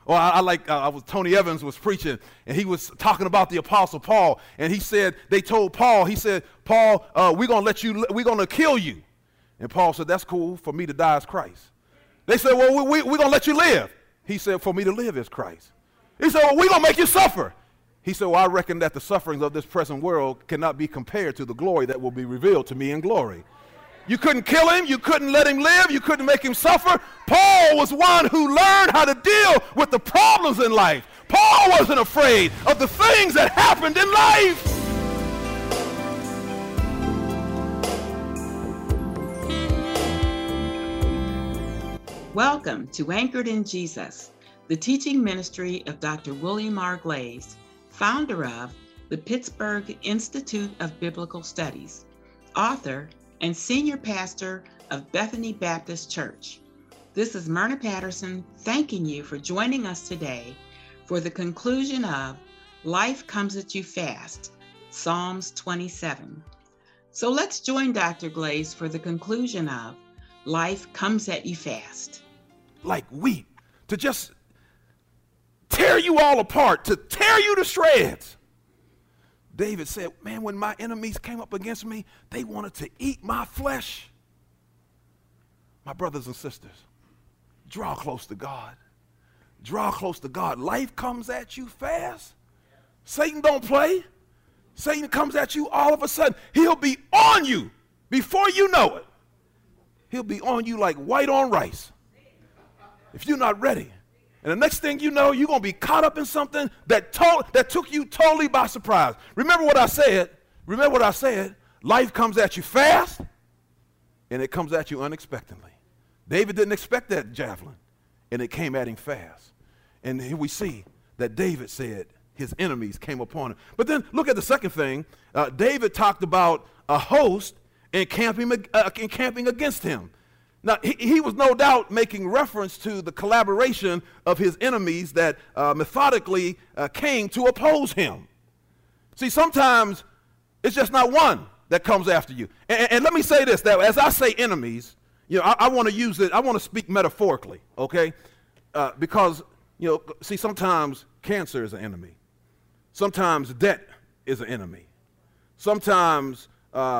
Or Tony Evans was preaching, and he was talking about the Apostle Paul, and he said, they told Paul, Paul, we're going to kill you. And Paul said, that's cool, for me to die is Christ. They said, well, we're going to let you live. He said, for me to live is Christ. He said, well, we're going to make you suffer. He said, well, I reckon that the sufferings of this present world cannot be compared to the glory that will be revealed to me in glory. You couldn't kill him. You couldn't let him live. You couldn't make him suffer. Paul was one who learned how to deal with the problems in life. Paul wasn't afraid of the things that happened in life. Welcome to Anchored in Jesus, the teaching ministry of Dr. William R. Glaze, founder of the Pittsburgh Institute of Biblical Studies, author and senior pastor of Bethany Baptist Church. This is Myrna Patterson thanking you for joining us today for the conclusion of Life Comes at You Fast, Psalms 27. So let's join Dr. Glaze for the conclusion of Life Comes at You Fast. Like wheat, to just tear you all apart, to tear you to shreds. David said, man, when my enemies came up against me, they wanted to eat my flesh. My brothers and sisters, draw close to God. Draw close to God. Life comes at you fast. Satan don't play. Satan comes at you all of a sudden. He'll be on you before you know it. He'll be on you like white on rice if you're not ready. And the next thing you know, you're going to be caught up in something that took you totally by surprise. Remember what I said. Life comes at you fast, and it comes at you unexpectedly. David didn't expect that javelin, and it came at him fast. And here we see that David said his enemies came upon him. But then look at the second thing. David talked about a host encamping against him. Now, he was no doubt making reference to the collaboration of his enemies that methodically came to oppose him. See, sometimes it's just not one that comes after you. And let me say this, that as I say enemies, I want to use it, I want to speak metaphorically, okay? Because, see, sometimes cancer is an enemy. Sometimes debt is an enemy. Sometimes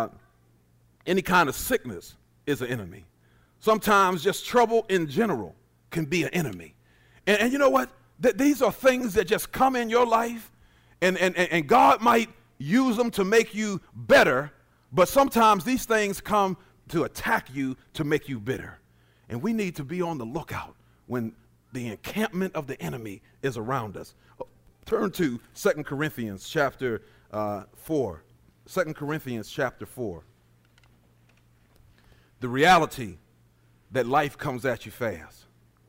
any kind of sickness is an enemy. Sometimes just trouble in general can be an enemy. And you know what? These are things that just come in your life, and God might use them to make you better, but sometimes these things come to attack you to make you bitter. And we need to be on the lookout when the encampment of the enemy is around us. Turn to 2 Corinthians chapter 4. 2 Corinthians chapter 4. The reality that life comes at you fast.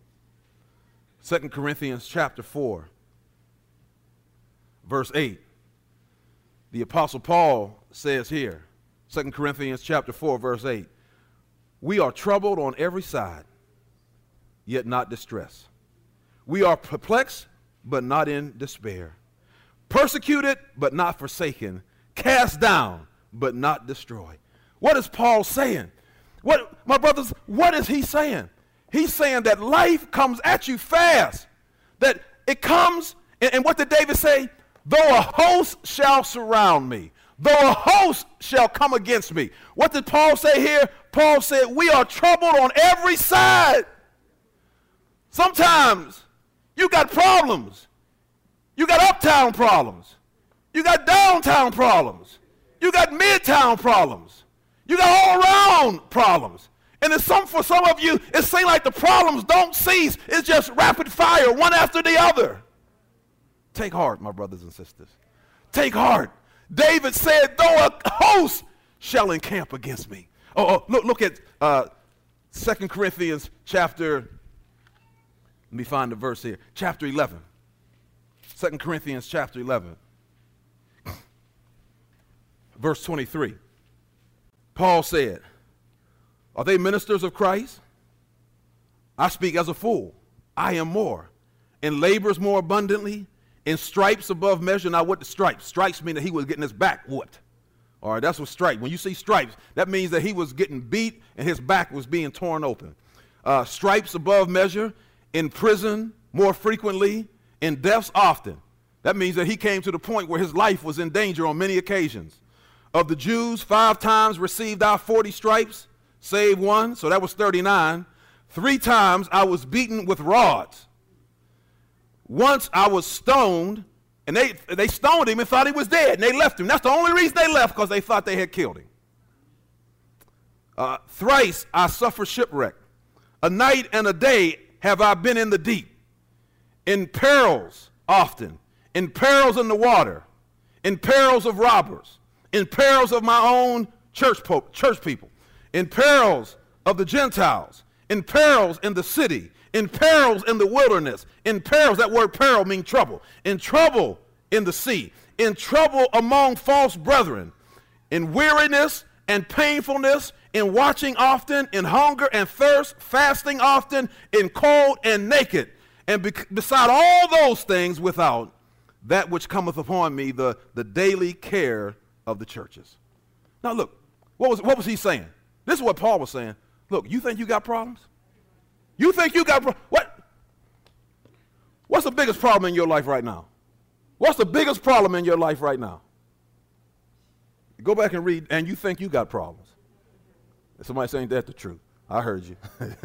2 Corinthians chapter 4, verse 8. The Apostle Paul says here, 2 Corinthians chapter 4, verse 8, we are troubled on every side, yet not distressed. We are perplexed, but not in despair. Persecuted, but not forsaken. Cast down, but not destroyed. What is Paul saying? My brothers, what is he saying? He's saying that life comes at you fast. That it comes, and what did David say? Though a host shall surround me, though a host shall come against me. What did Paul say here? Paul said, we are troubled on every side. Sometimes you got problems. You got uptown problems. You got downtown problems. You got midtown problems. You got all around problems. And for some of you, it seems like the problems don't cease. It's just rapid fire, one after the other. Take heart, my brothers and sisters. Take heart. David said, though a host shall encamp against me. Look at 2 Corinthians chapter, let me find the verse here, chapter 11. 2 Corinthians chapter 11, verse 23. Paul said, are they ministers of Christ? I speak as a fool. I am more. In labors more abundantly, in stripes above measure. Now what the stripes? Stripes mean that he was getting his back whooped. All right, that's what stripes. When you see stripes, that means that he was getting beat and his back was being torn open. Stripes above measure, in prison, more frequently, in deaths often. That means that he came to the point where his life was in danger on many occasions. Of the Jews, 5 times received I 40 stripes, save 1, so that was 39. 3 times I was beaten with rods. Once I was stoned, and they stoned him and thought he was dead, and they left him. That's the only reason they left, because they thought they had killed him. Thrice I suffered shipwreck. A night and a day have I been in the deep, in perils often, in perils in the water, in perils of robbers, in perils of my own church people, in perils of the Gentiles, in perils in the city, in perils in the wilderness, in perils, that word peril means trouble, in trouble in the sea, in trouble among false brethren, in weariness and painfulness, in watching often, in hunger and thirst, fasting often, in cold and naked, and beside all those things without that which cometh upon me, the daily care of the churches. Now look, what was he saying? This is what Paul was saying. Look, you think you got problems? You think you got what's the biggest problem in your life right now? What's the biggest problem in your life right now? Go back and read, and you think you got problems. Somebody saying that's the truth. I heard you.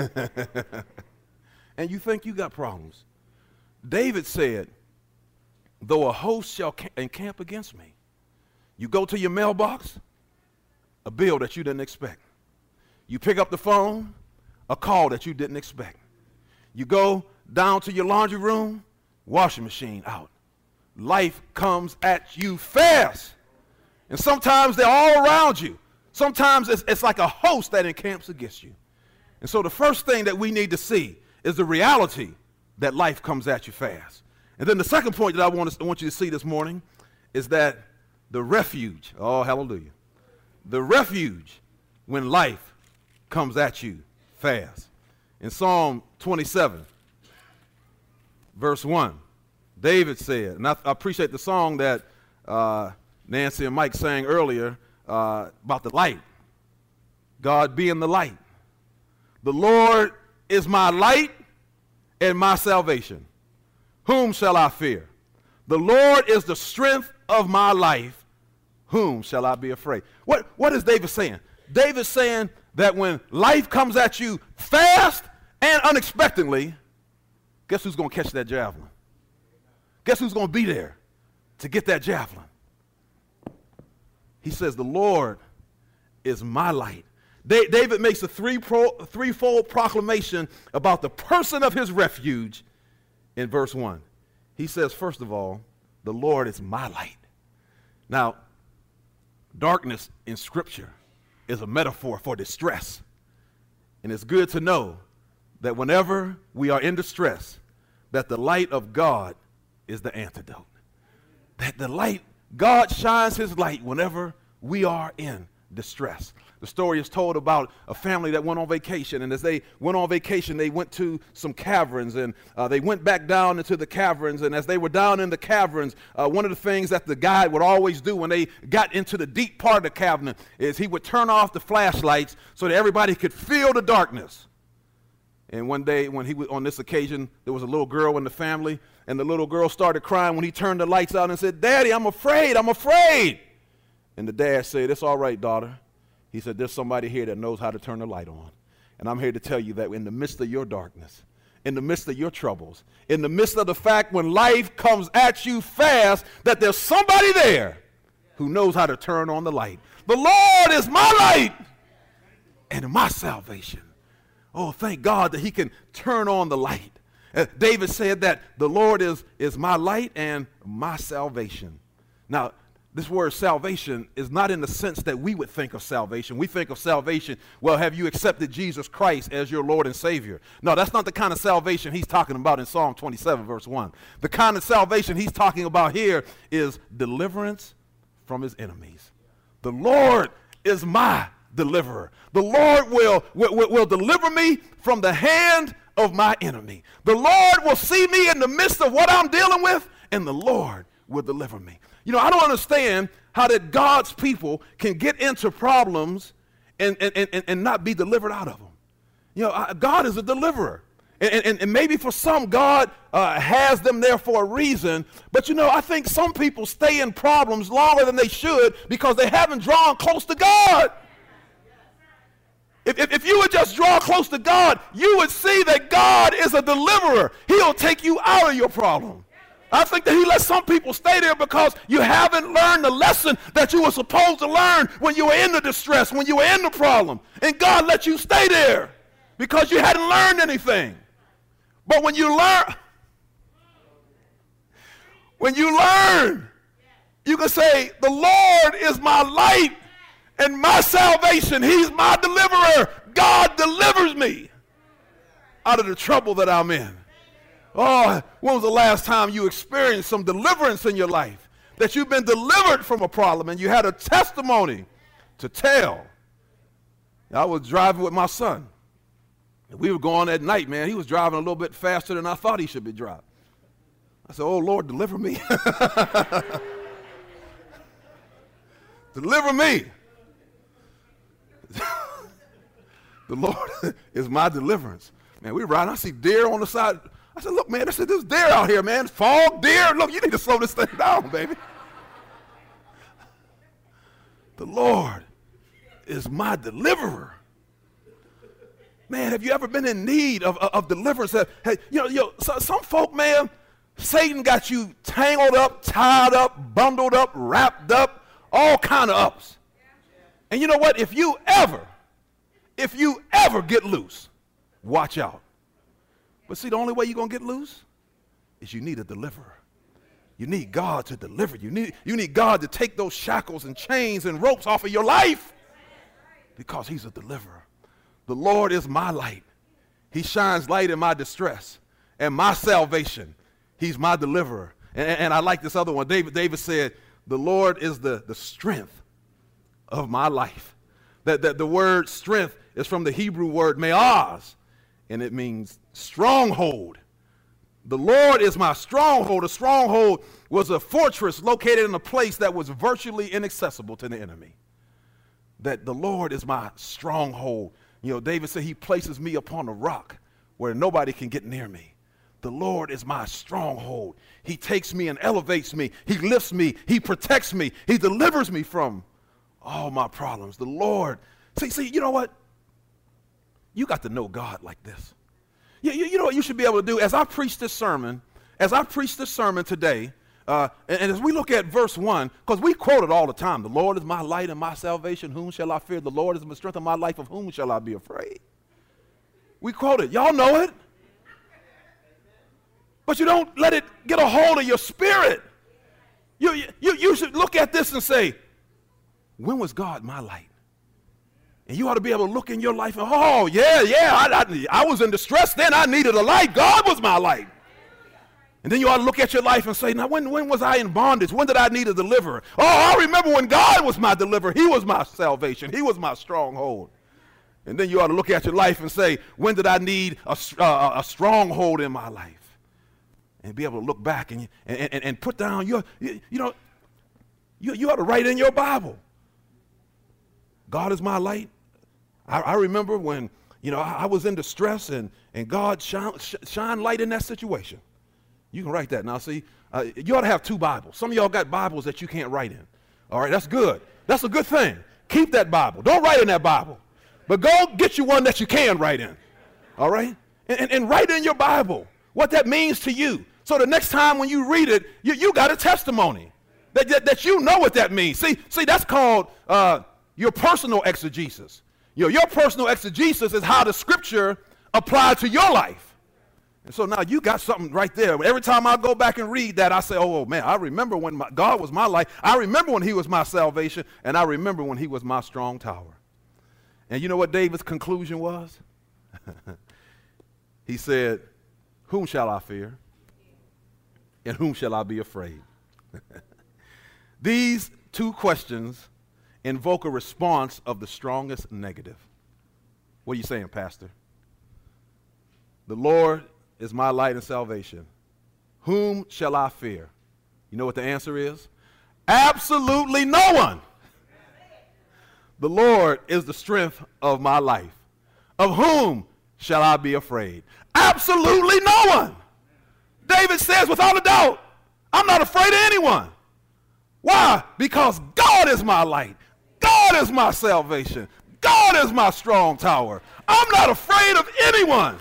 And you think you got problems. David said, though a host shall encamp against me. You go to your mailbox, a bill that you didn't expect. You pick up the phone, a call that you didn't expect. You go down to your laundry room, washing machine out. Life comes at you fast. And sometimes they're all around you. Sometimes it's like a host that encamps against you. And so the first thing that we need to see is the reality that life comes at you fast. And then the second point that I want you to see this morning is that the refuge, oh, hallelujah, the refuge when life comes at you fast. In Psalm 27, verse 1, David said, and I appreciate the song that Nancy and Mike sang earlier about the light, God being the light. The Lord is my light and my salvation. Whom shall I fear? The Lord is the strength of my life. Whom shall I be afraid? What is David saying? David's saying that when life comes at you fast and unexpectedly, guess who's going to catch that javelin? Guess who's going to be there to get that javelin? He says, the Lord is my light. David makes a threefold proclamation about the person of his refuge in verse 1. He says, first of all, the Lord is my light. Now, darkness in Scripture is a metaphor for distress. And it's good to know that whenever we are in distress, that the light of God is the antidote. That the light, God shines his light whenever we are in distress. The story is told about a family that went on vacation, and as they went on vacation, they went to some caverns, and they went back down into the caverns, and as they were down in the caverns, one of the things that the guide would always do when they got into the deep part of the cavern is he would turn off the flashlights so that everybody could feel the darkness. And one day, when he was on this occasion, there was a little girl in the family, and the little girl started crying when he turned the lights out and said, "Daddy, I'm afraid, I'm afraid." And the dad said, "It's all right, daughter." He said, "There's somebody here that knows how to turn the light on. And I'm here to tell you that in the midst of your darkness, in the midst of your troubles, in the midst of the fact when life comes at you fast, that there's somebody there who knows how to turn on the light. The Lord is my light and my salvation." Oh, thank God that he can turn on the light. David said that the Lord is my light and my salvation. Now, this word salvation is not in the sense that we would think of salvation. We think of salvation, well, have you accepted Jesus Christ as your Lord and Savior? No, that's not the kind of salvation he's talking about in Psalm 27, verse 1. The kind of salvation he's talking about here is deliverance from his enemies. The Lord is my deliverer. The Lord will deliver me from the hand of my enemy. The Lord will see me in the midst of what I'm dealing with, and the Lord will deliver me. You know, I don't understand how that God's people can get into problems and not be delivered out of them. You know, God is a deliverer. And maybe for some, God has them there for a reason. But I think some people stay in problems longer than they should because they haven't drawn close to God. If you would just draw close to God, you would see that God is a deliverer. He'll take you out of your problem. I think that he lets some people stay there because you haven't learned the lesson that you were supposed to learn when you were in the distress, when you were in the problem. And God let you stay there because you hadn't learned anything. But when you learn, you can say, the Lord is my light and my salvation. He's my deliverer. God delivers me out of the trouble that I'm in. Oh, when was the last time you experienced some deliverance in your life? That you've been delivered from a problem and you had a testimony to tell. I was driving with my son. We were going at night, man. He was driving a little bit faster than I thought he should be driving. I said, oh, Lord, deliver me. Deliver me. The Lord is my deliverance. Man, we were riding. I see deer on the side. I said, look, man, there's deer out here, man. Fog, deer. Look, you need to slow this thing down, baby. The Lord is my deliverer. Man, have you ever been in need of deliverance? Some folk, man, Satan got you tangled up, tied up, bundled up, wrapped up, all kind of ups. And you know what? If you ever get loose, watch out. But see, the only way you're going to get loose is you need a deliverer. You need God to deliver you. You need God to take those shackles and chains and ropes off of your life because he's a deliverer. The Lord is my light. He shines light in my distress and my salvation. He's my deliverer. And I like this other one. David said, the Lord is the strength of my life. That the word strength is from the Hebrew word me'az, and it means stronghold. The Lord is my stronghold. A stronghold was a fortress located in a place that was virtually inaccessible to the enemy. That the Lord is my stronghold. David said he places me upon a rock where nobody can get near me. The Lord is my stronghold. He takes me and elevates me. He lifts me. He protects me. He delivers me from all my problems. The Lord. See, you know what? You got to know God like this. You know what you should be able to do? As I preach this sermon today, and as we look at verse 1, because we quote it all the time, the Lord is my light and my salvation, whom shall I fear? The Lord is the strength of my life, of whom shall I be afraid? We quote it. Y'all know it. But you don't let it get a hold of your spirit. You should look at this and say, when was God my light? And you ought to be able to look in your life and, oh, I was in distress then. I needed a light. God was my light. And then you ought to look at your life and say, now, when was I in bondage? When did I need a deliverer? Oh, I remember when God was my deliverer. He was my salvation. He was my stronghold. And then you ought to look at your life and say, when did I need a stronghold in my life? And be able to look back and put down you ought to write in your Bible. God is my light. I remember when, I was in distress and God shine light in that situation. You can write that. Now, see, you ought to have two Bibles. Some of y'all got Bibles that you can't write in. All right, that's good. That's a good thing. Keep that Bible. Don't write in that Bible. But go get you one that you can write in. All right? And write in your Bible what that means to you. So the next time when you read it, you got a testimony that you know what that means. See, that's called your personal exegesis. Your personal exegesis is how the scripture applied to your life. And so now you got something right there. Every time I go back and read that, I say, oh man, I remember when God was my life. I remember when he was my salvation. And I remember when he was my strong tower. And you know what David's conclusion was? He said, whom shall I fear? And whom shall I be afraid? These two questions invoke a response of the strongest negative. What are you saying, Pastor? The Lord is my light and salvation. Whom shall I fear? You know what the answer is? Absolutely no one. The Lord is the strength of my life. Of whom shall I be afraid? Absolutely no one. David says without a doubt, I'm not afraid of anyone. Why? Because God is my light. God is my salvation. God is my strong tower. I'm not afraid of anyone.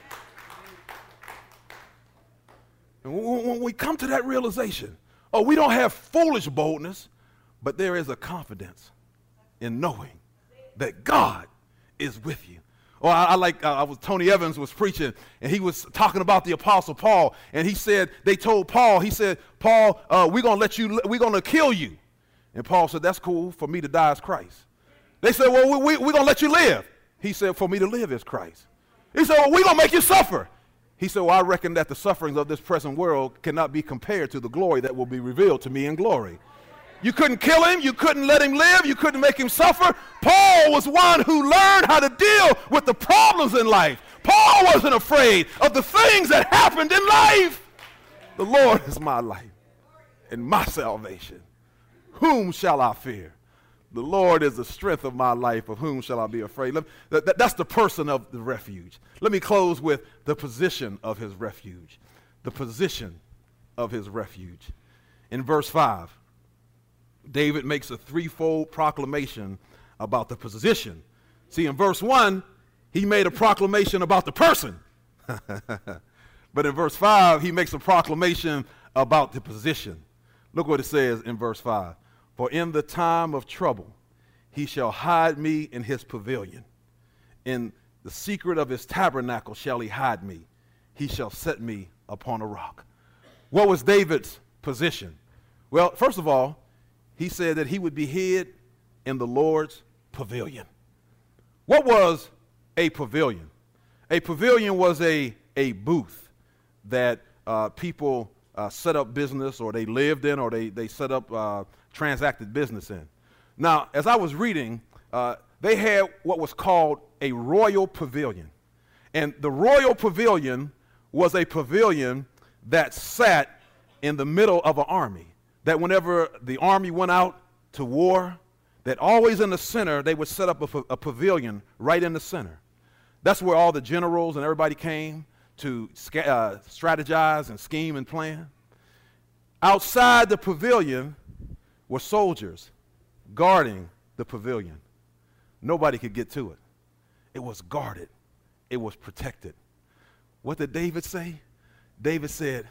And when we come to that realization, we don't have foolish boldness, but there is a confidence in knowing that God is with you. Tony Evans was preaching, and he was talking about the Apostle Paul, and he said, Paul, we're going to kill you. And Paul said, that's cool, for me to die is Christ. They said, well, we're going to let you live. He said, for me to live is Christ. He said, well, we're going to make you suffer. He said, well, I reckon that the sufferings of this present world cannot be compared to the glory that will be revealed to me in glory. You couldn't kill him. You couldn't let him live. You couldn't make him suffer. Paul was one who learned how to deal with the problems in life. Paul wasn't afraid of the things that happened in life. The Lord is my light and my salvation. Whom shall I fear? The Lord is the strength of my life. Of whom shall I be afraid? That's the person of the refuge. Let me close with the position of his refuge. The position of his refuge. In verse 5, David makes a threefold proclamation about the position. See, in verse 1, he made a proclamation about the person. But in verse 5, he makes a proclamation about the position. Look what it says in verse 5. For in the time of trouble, he shall hide me in his pavilion. In the secret of his tabernacle shall he hide me. He shall set me upon a rock. What was David's position? Well, first of all, he said that he would be hid in the Lord's pavilion. What was a pavilion? A pavilion was a booth that people set up business, or they lived in, or they set up transacted business in. Now, as I was reading, they had what was called a royal pavilion. And the royal pavilion was a pavilion that sat in the middle of an army. That whenever the army went out to war, that always in the center, they would set up a pavilion right in the center. That's where all the generals and everybody came to strategize and scheme and plan. Outside the pavilion were soldiers guarding the pavilion. Nobody could get to it. It was guarded. It was protected. What did David say? David said,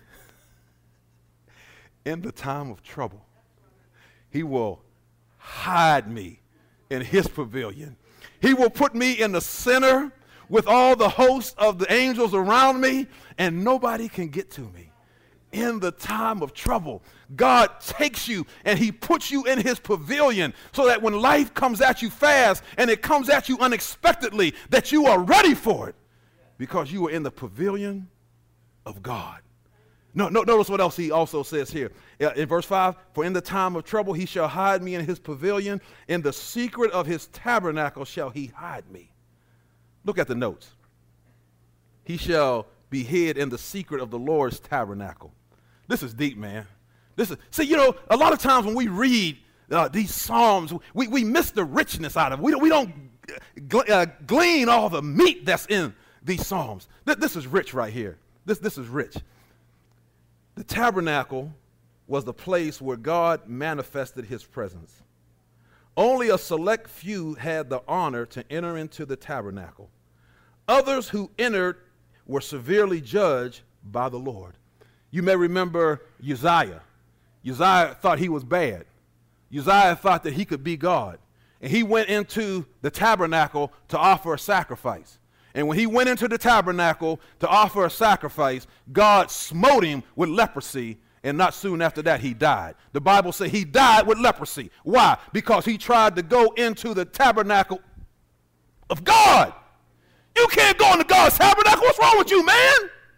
in the time of trouble, he will hide me in his pavilion. He will put me in the center with all the hosts of the angels around me, and nobody can get to me. In the time of trouble, God takes you and he puts you in his pavilion so that when life comes at you fast and it comes at you unexpectedly, that you are ready for it because you are in the pavilion of God. No, notice what else he also says here. In verse 5, for in the time of trouble he shall hide me in his pavilion. In the secret of his tabernacle shall he hide me. Look at the notes. He shall be hid in the secret of the Lord's tabernacle. This is deep, man. See, a lot of times when we read these Psalms, we miss the richness out of it. We don't glean all the meat that's in these Psalms. This is rich right here. This is rich. The tabernacle was the place where God manifested his presence. Only a select few had the honor to enter into the tabernacle. Others who entered were severely judged by the Lord. You may remember Uzziah. Uzziah thought he was bad. Uzziah thought that he could be God. And he went into the tabernacle to offer a sacrifice. And when he went into the tabernacle to offer a sacrifice, God smote him with leprosy, and not soon after that he died. The Bible says he died with leprosy. Why? Because he tried to go into the tabernacle of God. You can't go into God's tabernacle. What's wrong with you, man?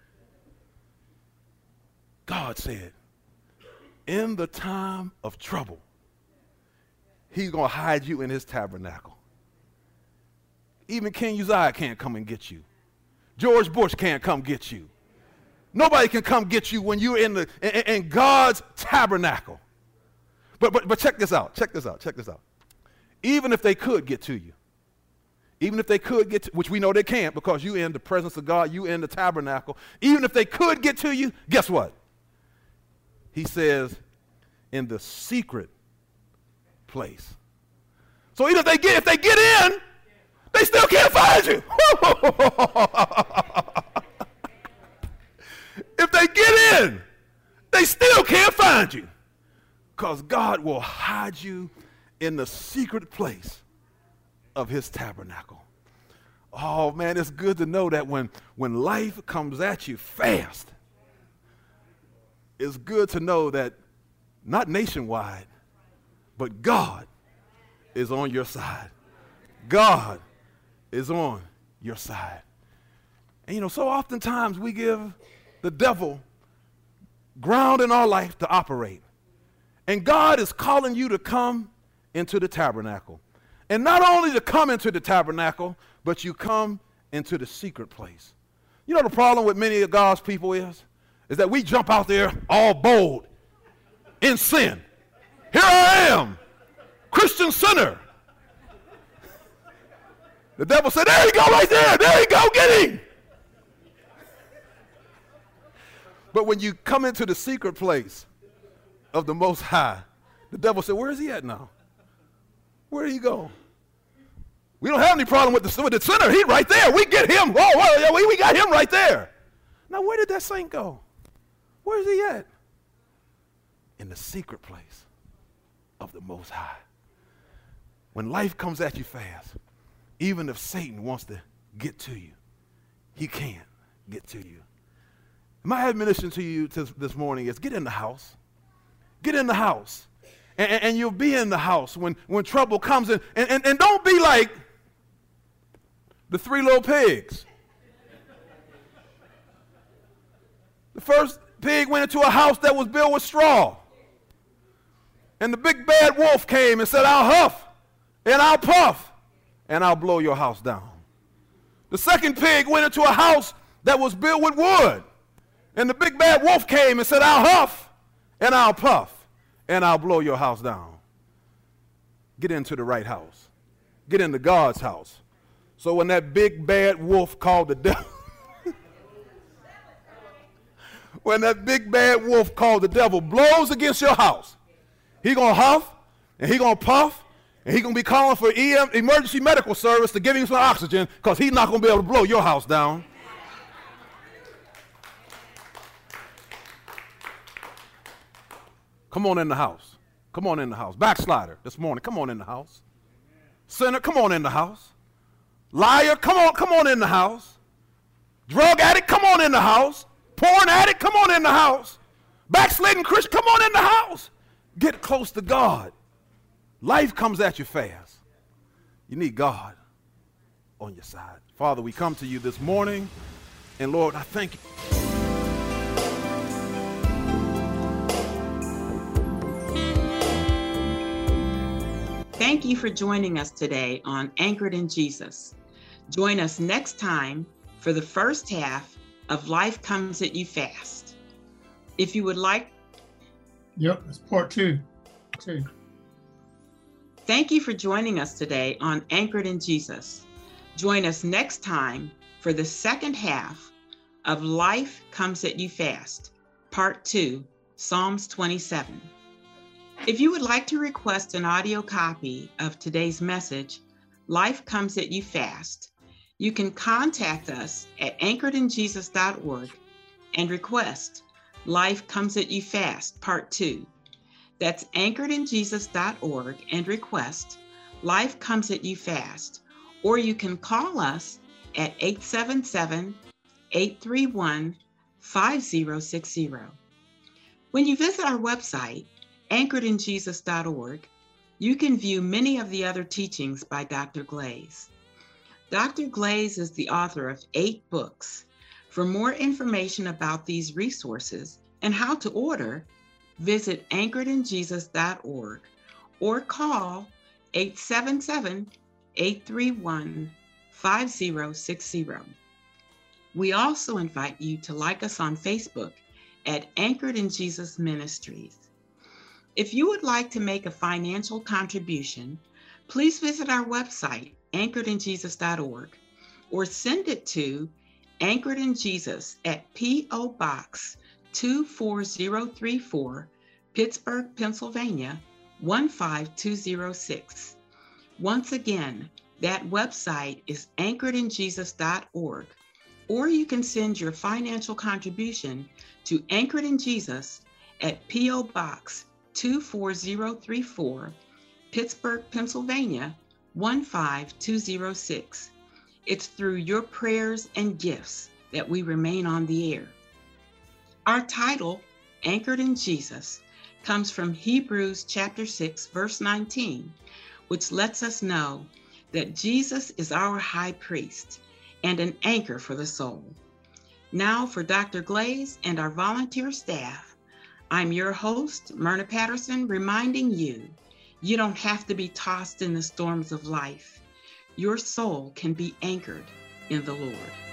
God said, in the time of trouble, he's going to hide you in his tabernacle. Even King Uzziah can't come and get you. George Bush can't come get you. Nobody can come get you when you're in God's tabernacle. But check this out. Even if they could get to you, even if they could get to, which we know they can't because you in the presence of God, you in the tabernacle, even if they could get to you, guess what? He says, in the secret place. So even if they get in, they still can't find you. If they get in, they still can't find you. Because God will hide you in the secret place of his tabernacle. Oh man, it's good to know that when life comes at you fast, it's good to know that not nationwide, but God is on your side. God is on your side. And so oftentimes we give the devil ground in our life to operate. And God is calling you to come into the tabernacle. And not only to come into the tabernacle, but you come into the secret place. You know the problem with many of God's people is that we jump out there all bold in sin. Here I am, Christian sinner. The devil said, there you go right there. There you go, get him. But when you come into the secret place of the Most High, the devil said, where is he at now? Where did he go? We don't have any problem with the sinner. He's right there. We get him. Oh, we got him right there. Now, where did that saint go? Where is he at? In the secret place of the Most High. When life comes at you fast, even if Satan wants to get to you, he can't get to you. My admonition to you this morning is get in the house. Get in the house. And you'll be in the house when trouble comes in. And don't be like the 3 little pigs. The first pig went into a house that was built with straw. And the big bad wolf came and said, I'll huff and I'll puff and I'll blow your house down. The second pig went into a house that was built with wood. And the big bad wolf came and said, I'll huff and I'll puff and I'll blow your house down. Get into the right house. Get into God's house. So when that big bad wolf called the devil, when that big bad wolf called the devil blows against your house, he gonna huff and he gonna puff and he gonna be calling for emergency medical service to give him some oxygen because he's not gonna be able to blow your house down. Come on in the house. Come on in the house. Backslider this morning, come on in the house. Sinner, come on in the house. Liar, come on in the house. Drug addict, come on in the house. Porn addict, come on in the house. Backsliding Christian, come on in the house. Get close to God. Life comes at you fast. You need God on your side. Father, we come to you this morning, and Lord, I thank you. Thank you for joining us today on Anchored in Jesus. Join us next time for the first half of Life Comes at You Fast. If you would like... Yep, it's part 2. Thank you for joining us today on Anchored in Jesus. Join us next time for the second half of Life Comes at You Fast, part 2, Psalms 27. If you would like to request an audio copy of today's message, Life Comes at You Fast, you can contact us at anchoredinjesus.org and request Life Comes at You Fast, Part 2. That's anchoredinjesus.org and request Life Comes at You Fast. Or you can call us at 877-831-5060. When you visit our website, anchoredinjesus.org, you can view many of the other teachings by Dr. Glaze. Dr. Glaze is the author of 8 books. For more information about these resources and how to order, visit anchoredinjesus.org or call 877-831-5060. We also invite you to like us on Facebook at Anchored in Jesus Ministries. If you would like to make a financial contribution, please visit our website anchoredinjesus.org or send it to Anchored in Jesus at P.O. Box 24034, Pittsburgh, Pennsylvania 15206. Once again, that website is anchoredinjesus.org, or you can send your financial contribution to Anchored in Jesus at P.O. Box 24034, Pittsburgh, Pennsylvania 15206. It's through your prayers and gifts that we remain on the air. Our title, Anchored in Jesus, comes from Hebrews chapter 6, verse 19, which lets us know that Jesus is our high priest and an anchor for the soul. Now for Dr. Glaze and our volunteer staff, I'm your host, Myrna Patterson, reminding you, you don't have to be tossed in the storms of life. Your soul can be anchored in the Lord.